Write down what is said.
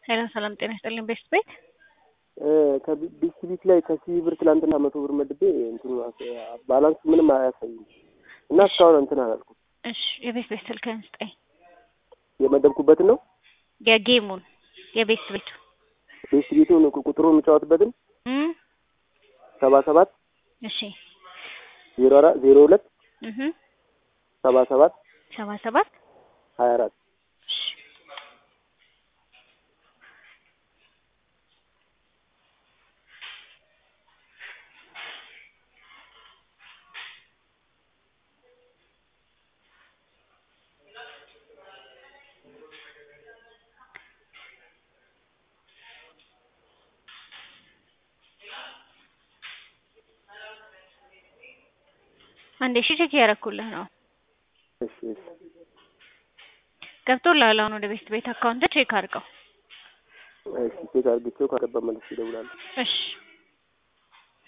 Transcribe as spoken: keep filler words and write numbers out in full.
ሰላም ሰላም ጤና ይስጥልኝ ቤስት ቤት ከቢስቢት ላይ ከሲቢ ብር ትላንትና መቶ ብር መድቤ እንትኑ ባላንስ ምንም አያሳይም እና እስካሁን እንትን አላልኩም። እሺ የቤስት ቤት ስልክህን ስጠኝ። የመደብኩበትን ነው የጌሙን የቤስት ቤቱ ቤስት ቤቱን ቁጥሩን የምጫወትበትን እም ሰባ ሰባት እሺ ዜሮ አራት ዜሮ ሁለት እህ ሰባ ሰባት ሰባ ሰባት ሀያ አራት አንዴ እሺ ቼክ ያረኩልህ ነው። እሺ እሺ ገብቶልሃል አሁን ወደ ቤስት ቤት አካውንት ቼክ አድርገው። እሺ ቼክ አድርጌው ካገባ መልስ ይደውላል። እሺ